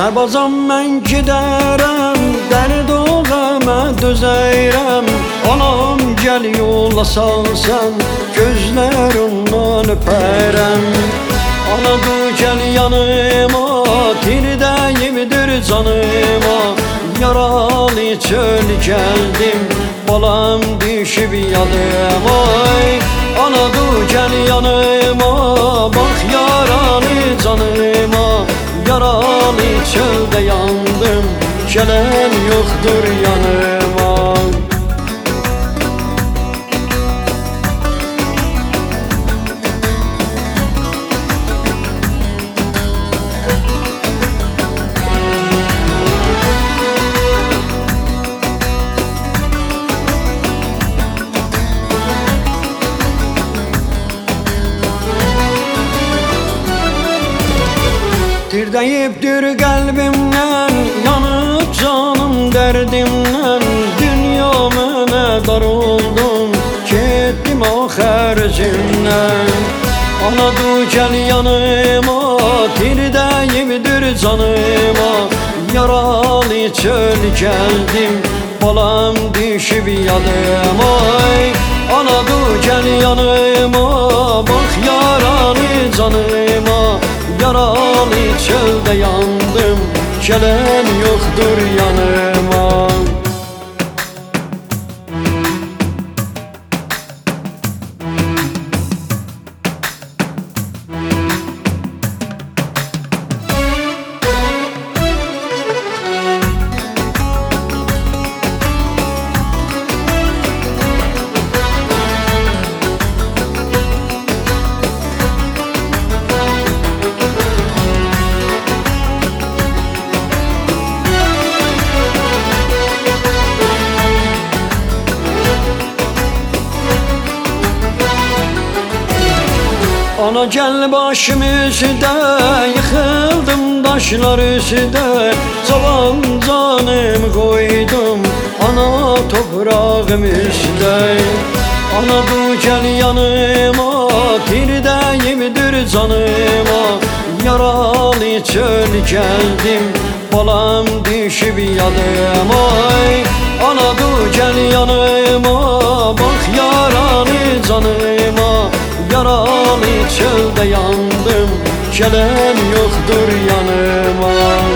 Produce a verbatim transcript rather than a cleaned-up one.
Sərbazam mən gedərəm, dərd o qəmə dözərəm. Anam gəl yola salsan, gözlərindən öpərəm. Anadu gəl yanıma, tirdəyimdir canıma. Yaralı çöl gəldim, balam düşüb yadıma. Anadu gəl yanıma, bax yaralı canıma. Yaralı çöldə yandım, gələn yoxdur yanıma. Tirdəyibdir qəlbimdən, yanıb canım dərdimdən. Dünya mənə dar oldum, getdim axərcimdən. Anadu gəl yanıma, tirdəyibdir canıma. Yaralı çöl gəldim, balam düşüb yadıma. Anadu gəl yanıma, bax yaralı canıma. Yaralı çöldə yandım, gələn yoxdur yanıma. Ana gel başım üstə, yıxıldım daşlar üstə. Cavan canım qoydum, ana toprağım üstə. Anadu gəl yanıma, tirdəyimdir canıma. Yaralı çöl gəldim, balam düşüb yadıma. Anadu gəl yanıma, bax yaralı canıma. Yaralı çöldə yandım, gələn yoxdur yanıma.